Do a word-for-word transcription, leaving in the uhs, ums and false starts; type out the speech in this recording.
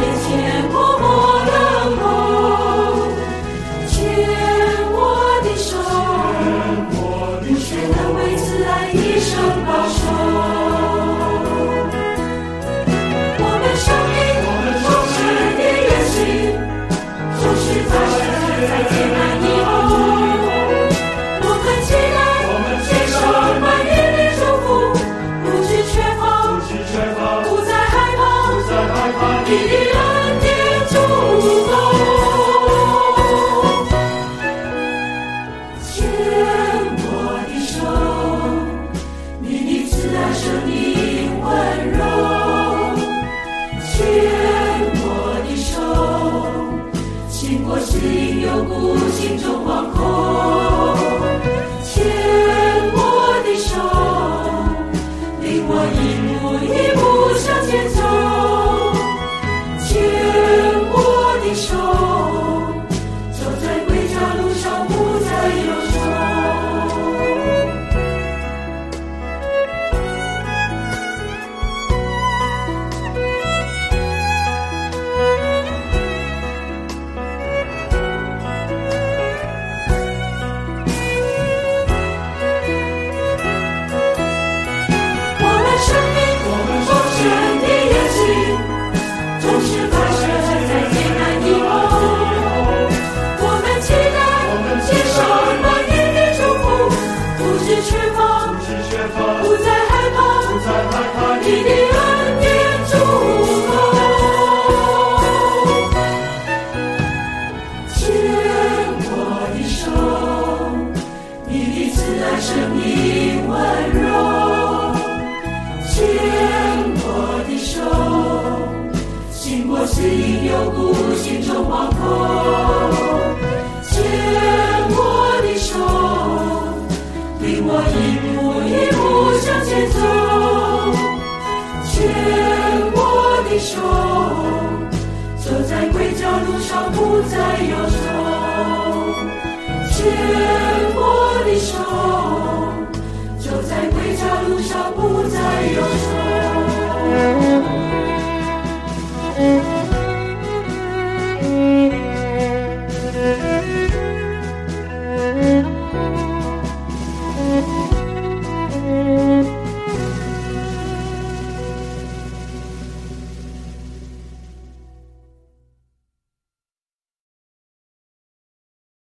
前默默等候，牵我的手，不学能为此爱一生保守。我们生命总是的远行，总是在在艰难以后，我们期待接受满意的祝福，不知缺乏，不再害怕，你的恩典足够。牵我的手，你的慈爱生命温柔，牵我的手，经过适应有故，心中惶恐。牵我的手，领我一步一步向前走。牵我的手，走在归家路上不再忧愁。我们生命丰盛的远行，总是发生在艰难以后，我们期待接受满意的祝福，不知缺乏，不再害怕，你的恩典足够。牵我的手，你的慈爱生命温柔，牵我的手，经过适应有故，心中惶恐。牵我的手，领我一步一步向前走。牵我的手，走在归家路上不再忧愁。牵我的手，走在归家路上不再忧愁。